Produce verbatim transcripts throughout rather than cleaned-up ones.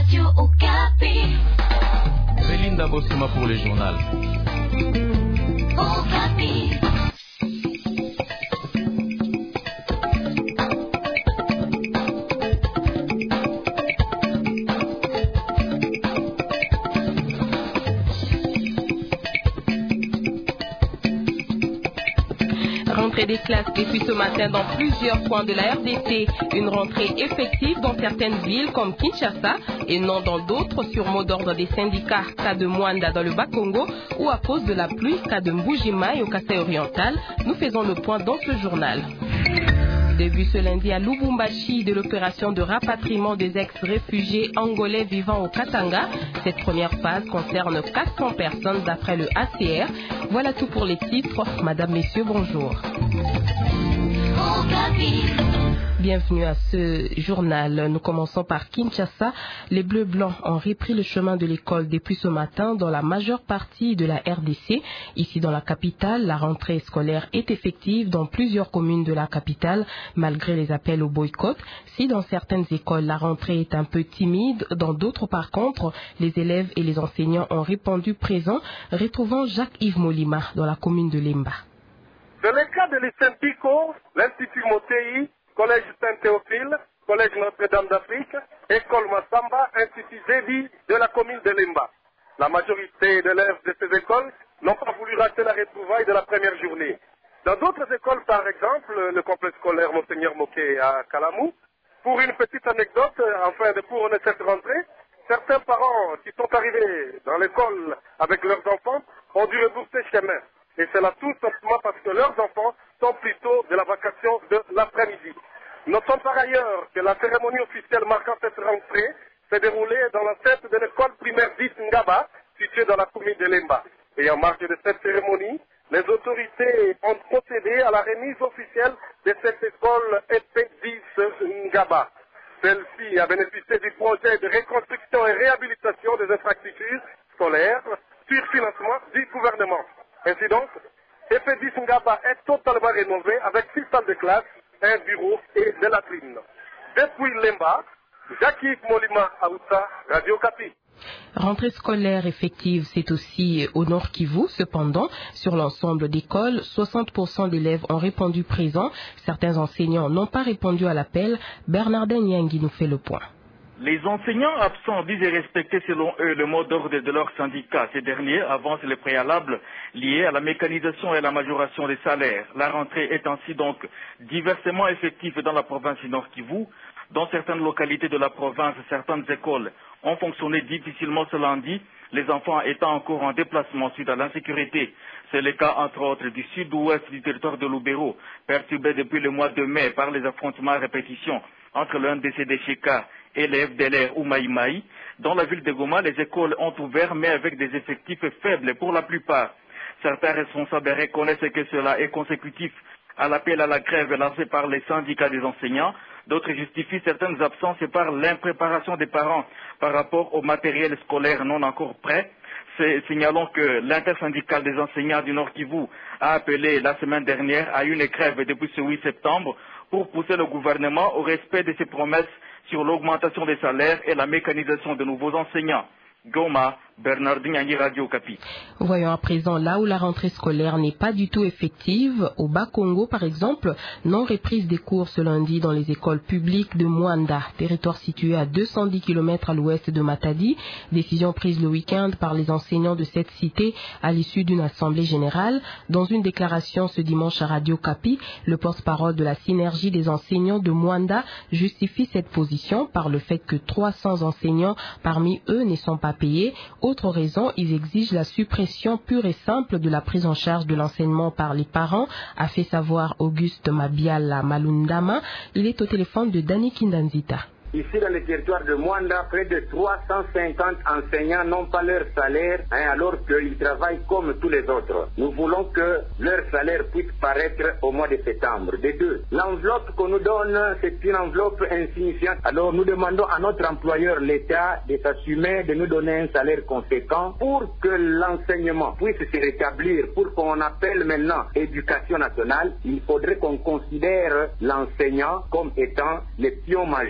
Radio Okapi. Belinda Bosima pour le journal. Okapi. Rentrée des classes depuis ce matin dans plusieurs coins de la R D C. Une rentrée effective dans certaines villes comme Kinshasa et non dans d'autres sur mot d'ordre des syndicats, cas de Mwanda dans le Bas-Congo ou à cause de la pluie, cas de Mbujimai au Kasaï oriental. Nous faisons le point dans ce journal. Début ce lundi à Lubumbashi de l'opération de rapatriement des ex-réfugiés angolais vivant au Katanga. Cette première phase concerne quatre cents personnes d'après le A C R. Voilà tout pour les titres. Madame, Messieurs, bonjour. Bienvenue à ce journal. Nous commençons par Kinshasa. Les Bleus Blancs ont repris le chemin de l'école depuis ce matin dans la majeure partie de la R D C. Ici dans la capitale, la rentrée scolaire est effective dans plusieurs communes de la capitale, malgré les appels au boycott. Si dans certaines écoles, la rentrée est un peu timide, dans d'autres par contre, les élèves et les enseignants ont répondu présents. Retrouvons Jacques-Yves Molima dans la commune de Lemba. C'est le cas de l'I C E M Pico, l'Institut Motei, Collège Saint-Théophile, Collège Notre-Dame d'Afrique, École Massamba, Institut Zébi de la commune de Lemba. La majorité d'élèves de ces écoles n'ont pas voulu rater la retrouvaille de la première journée. Dans d'autres écoles, par exemple, le complexe scolaire Monseigneur Moquet à Kalamou, pour une petite anecdote, en fin de cours de cette rentrée, certains parents qui sont arrivés dans l'école avec leurs enfants ont dû rebourser chemin. Et c'est là tout simplement parce que leurs enfants sont plutôt de la vacation de l'après-midi. Notons par ailleurs que la cérémonie officielle marquant cette rentrée s'est déroulée dans l'enceinte de l'école primaire dix Ngaba, située dans la commune de Lemba. Et en marge de cette cérémonie, les autorités ont procédé à la remise officielle de cette école E P dix Ngaba. Celle-ci a bénéficié du projet de reconstruction et réhabilitation des infrastructures scolaires sur financement du gouvernement. Ainsi donc, E P dix Ngaba est totalement rénové avec six salles de classe, un bureau et des latrines. Depuis Lemba, Jacques-Yves Molima Aoussa, Radio Okapi. Rentrée scolaire effective, c'est aussi au Nord Kivu. Cependant, sur l'ensemble d'écoles, soixante pour cent d'élèves ont répondu présents. Certains enseignants n'ont pas répondu à l'appel. Bernardin Niangui nous fait le point. Les enseignants absents disent respecter selon eux le mot d'ordre de leur syndicat. Ces derniers avancent les préalables liés à la mécanisation et à la majoration des salaires. La rentrée est ainsi donc diversement effective dans la province du Nord Kivu. Dans certaines localités de la province, certaines écoles ont fonctionné difficilement ce lundi, les enfants étant encore en déplacement suite à l'insécurité. C'est le cas entre autres du sud-ouest du territoire de Lubero, perturbé depuis le mois de mai par les affrontements à répétition entre le N D C de Cheka et les F D L R ou Maïmaï. Dans la ville de Goma, les écoles ont ouvert, mais avec des effectifs faibles pour la plupart. Certains responsables reconnaissent que cela est consécutif à l'appel à la grève lancé par les syndicats des enseignants. D'autres justifient certaines absences par l'impréparation des parents par rapport au matériel scolaire non encore prêt. Signalons que l'intersyndicale des enseignants du Nord Kivu a appelé la semaine dernière à une grève depuis ce huit septembre pour pousser le gouvernement au respect de ses promesses sur l'augmentation des salaires et la mécanisation de nouveaux enseignants. Goma, Bernardin Niangui, Radio Okapi. Voyons à présent là où la rentrée scolaire n'est pas du tout effective. Au Bas-Congo, par exemple, non reprise des cours ce lundi dans les écoles publiques de Mwanda, territoire situé à deux cent dix kilomètres à l'ouest de Matadi. Décision prise le week-end par les enseignants de cette cité à l'issue d'une assemblée générale. Dans une déclaration ce dimanche à Radio Okapi, le porte-parole de la synergie des enseignants de Mwanda justifie cette position par le fait que trois cents enseignants parmi eux ne sont pas payés. Autre raison, ils exigent la suppression pure et simple de la prise en charge de l'enseignement par les parents, a fait savoir Auguste Mabiala Malundama. Il est au téléphone de Dani Kindanzita. Ici, dans le territoire de Mwanda, près de trois cent cinquante enseignants n'ont pas leur salaire, hein, alors qu'ils travaillent comme tous les autres. Nous voulons que leur salaire puisse paraître au mois de septembre. De deux, l'enveloppe qu'on nous donne, c'est une enveloppe insignifiante. Alors, nous demandons à notre employeur, l'État, de s'assumer, de nous donner un salaire conséquent pour que l'enseignement puisse se rétablir, pour qu'on appelle maintenant éducation nationale. Il faudrait qu'on considère l'enseignant comme étant le pion majeur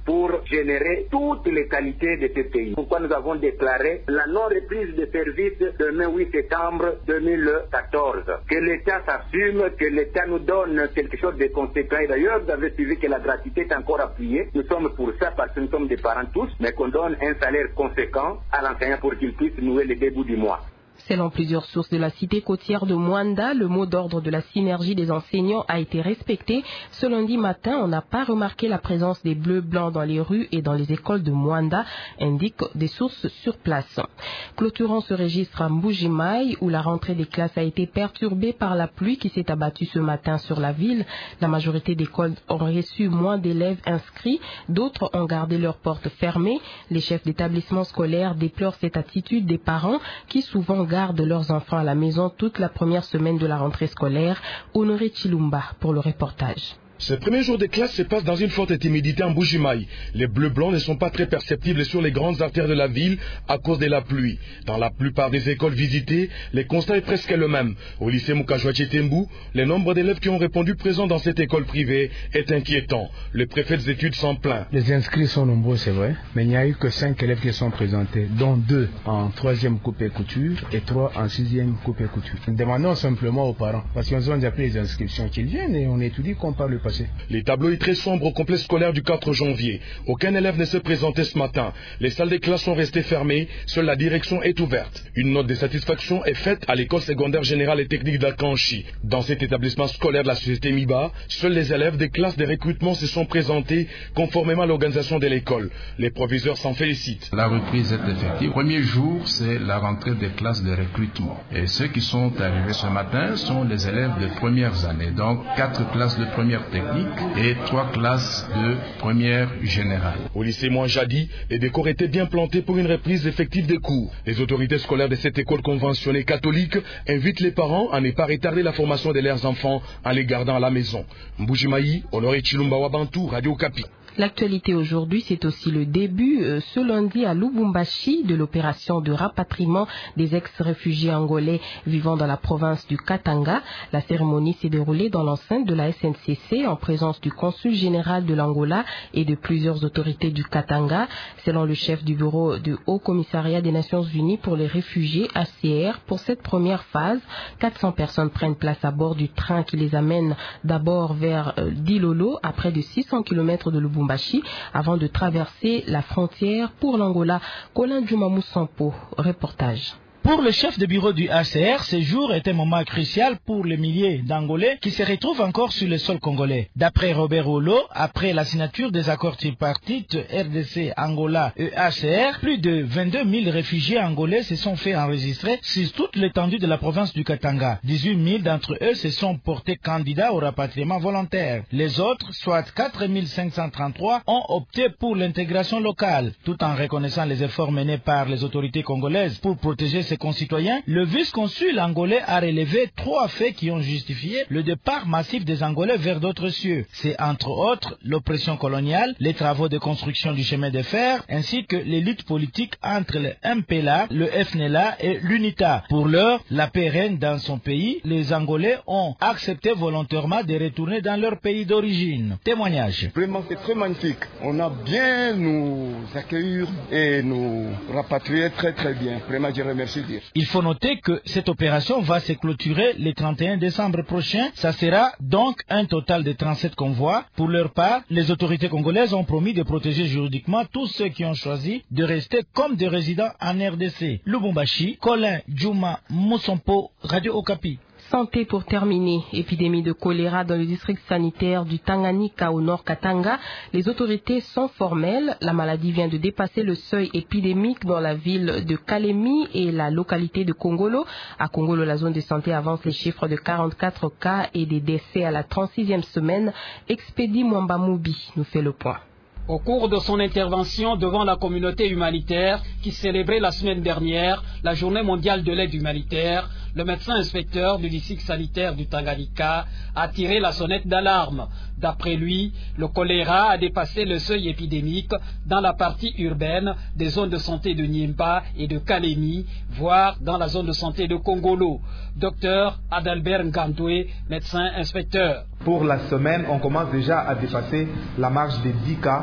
pour générer toutes les qualités de ce pays. Pourquoi nous avons déclaré la non-reprise de service demain huit septembre deux mille quatorze. Que l'État s'assume, que l'État nous donne quelque chose de conséquent. Et d'ailleurs, vous avez suivi que la gratuité est encore appuyée. Nous sommes pour ça parce que nous sommes des parents tous, mais qu'on donne un salaire conséquent à l'enseignant pour qu'il puisse nouer les débuts du mois. Selon plusieurs sources de la cité côtière de Mwanda, le mot d'ordre de la synergie des enseignants a été respecté. Ce lundi matin, on n'a pas remarqué la présence des bleus blancs dans les rues et dans les écoles de Mwanda, indiquent des sources sur place. Clôturant ce registre à Mbuji-Mayi, où la rentrée des classes a été perturbée par la pluie qui s'est abattue ce matin sur la ville. La majorité d'écoles ont reçu moins d'élèves inscrits, d'autres ont gardé leurs portes fermées. Les chefs d'établissement scolaires déplorent cette attitude des parents qui souvent gardent de leurs enfants à la maison toute la première semaine de la rentrée scolaire. Honoré Chilumba pour le reportage. Ce premier jour de classe se passe dans une forte timidité en Mbuji-Mayi. Les bleus blancs ne sont pas très perceptibles sur les grandes artères de la ville à cause de la pluie. Dans la plupart des écoles visitées, le constat est presque le même. Au lycée Mukajwa-Tchetembu, le nombre d'élèves qui ont répondu présents dans cette école privée est inquiétant. Le préfet des études s'en plaint. Les inscrits sont nombreux, c'est vrai, mais il n'y a eu que cinq élèves qui sont présentés, dont deux en troisième coupe et couture et trois en sixième coupe et couture. Demandons simplement aux parents, parce qu'ils ont déjà pris les inscriptions, qu'ils viennent et on étudie comme par le passé. Les tableaux est très sombres au complexe scolaire du quatre janvier. Aucun élève ne s'est présenté ce matin. Les salles des classes sont restées fermées. Seule la direction est ouverte. Une note de satisfaction est faite à l'école secondaire générale et technique d'Akanchi. Dans cet établissement scolaire de la société Miba, seuls les élèves des classes de recrutement se sont présentés conformément à l'organisation de l'école. Les proviseurs s'en félicitent. La reprise est effective. Premier jour, c'est la rentrée des classes de recrutement. Et ceux qui sont arrivés ce matin sont les élèves de premières années. Donc, quatre classes de première technique et trois classes de première générale. Au lycée Mwanjadi, les décors étaient bien plantés pour une reprise effective des cours. Les autorités scolaires de cette école conventionnée catholique invitent les parents à ne pas retarder la formation de leurs enfants en les gardant à la maison. Mbuji-Mayi, Honoré Chilumba Wabantu, Radio Okapi. L'actualité aujourd'hui, c'est aussi le début euh, ce lundi à Lubumbashi de l'opération de rapatriement des ex-réfugiés angolais vivant dans la province du Katanga. La cérémonie s'est déroulée dans l'enceinte de la S N C C en présence du consul général de l'Angola et de plusieurs autorités du Katanga. Selon le chef du bureau du Haut Commissariat des Nations Unies pour les réfugiés, H C R, pour cette première phase, quatre cents personnes prennent place à bord du train qui les amène d'abord vers euh, Dilolo à près de six cents kilomètres de Lubumbashi avant de traverser la frontière pour l'Angola. Colin Djumamou Sampo, reportage. Pour le chef de bureau du H C R, ce jour est un moment crucial pour les milliers d'Angolais qui se retrouvent encore sur le sol congolais. D'après Robert Olo, après la signature des accords tripartites R D C, Angola et H C R, plus de vingt-deux mille réfugiés angolais se sont fait enregistrer sur toute l'étendue de la province du Katanga. dix-huit mille d'entre eux se sont portés candidats au rapatriement volontaire. Les autres, soit quatre mille cinq cent trente-trois, ont opté pour l'intégration locale, tout en reconnaissant les efforts menés par les autorités congolaises pour protéger ses concitoyens. Le vice-consul angolais a relevé trois faits qui ont justifié le départ massif des Angolais vers d'autres cieux. C'est entre autres l'oppression coloniale, les travaux de construction du chemin de fer, ainsi que les luttes politiques entre le M P L A, le F N L A et l'UNITA. Pour l'heure, la paix règne dans son pays. Les Angolais ont accepté volontairement de retourner dans leur pays d'origine. Témoignage. Vraiment, c'est très magnifique. On a bien nous accueillir et nous rapatrier très très bien. Vraiment, je remercie. Il faut noter que cette opération va se clôturer le trente et un décembre prochain. Ça sera donc un total de trente-sept convois. Pour leur part, les autorités congolaises ont promis de protéger juridiquement tous ceux qui ont choisi de rester comme des résidents en R D C. Lubumbashi, Colin Djuma Moussampo, Radio Okapi. Santé pour terminer. Épidémie de choléra dans le district sanitaire du Tanganyika au nord Katanga. Les autorités sont formelles. La maladie vient de dépasser le seuil épidémique dans la ville de Kalemi et la localité de Kongolo. À Kongolo, la zone de santé avance les chiffres de quarante-quatre cas et des décès à la trente-sixième semaine. Expédie Mwambamoubi nous fait le point. Au cours de son intervention devant la communauté humanitaire qui célébrait la semaine dernière la journée mondiale de l'aide humanitaire, le médecin inspecteur du district sanitaire du Tanganyika a tiré la sonnette d'alarme. D'après lui, le choléra a dépassé le seuil épidémique dans la partie urbaine des zones de santé de Nyimba et de Kalemi, voire dans la zone de santé de Kongolo. Docteur Adalbert Ngandoué, médecin inspecteur. Pour la semaine, on commence déjà à dépasser la marge des dix cas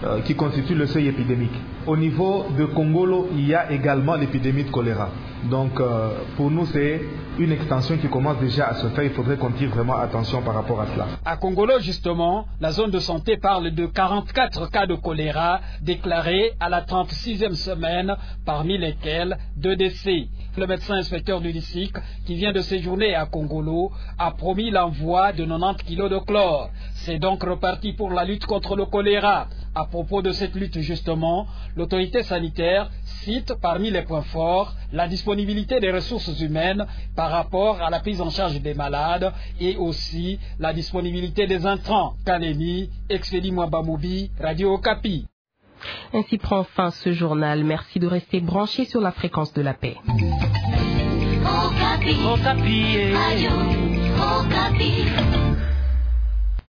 euh, qui constituent le seuil épidémique. Au niveau de Kongolo, il y a également l'épidémie de choléra. Donc euh, pour nous, c'est une extension qui commence déjà à se faire. Il faudrait qu'on tire vraiment attention par rapport à cela. À Kongolo, justement, la zone de santé parle de quarante-quatre cas de choléra déclarés à la trente-sixième semaine, parmi lesquels deux décès. Le médecin inspecteur du D I C I C, qui vient de séjourner à Kongolo, a promis l'envoi de quatre-vingt-dix kilos de chlore. C'est donc reparti pour la lutte contre le choléra. À propos de cette lutte, justement, l'autorité sanitaire cite parmi les points forts la disponibilité des ressources humaines par rapport à la prise en charge des malades et aussi la disponibilité des intrants. Kalemi, Expédie Mwabamoubi, Radio Okapi. Ainsi prend fin ce journal. Merci de rester branché sur la fréquence de la paix. Okapi. Okapi. Radio Okapi.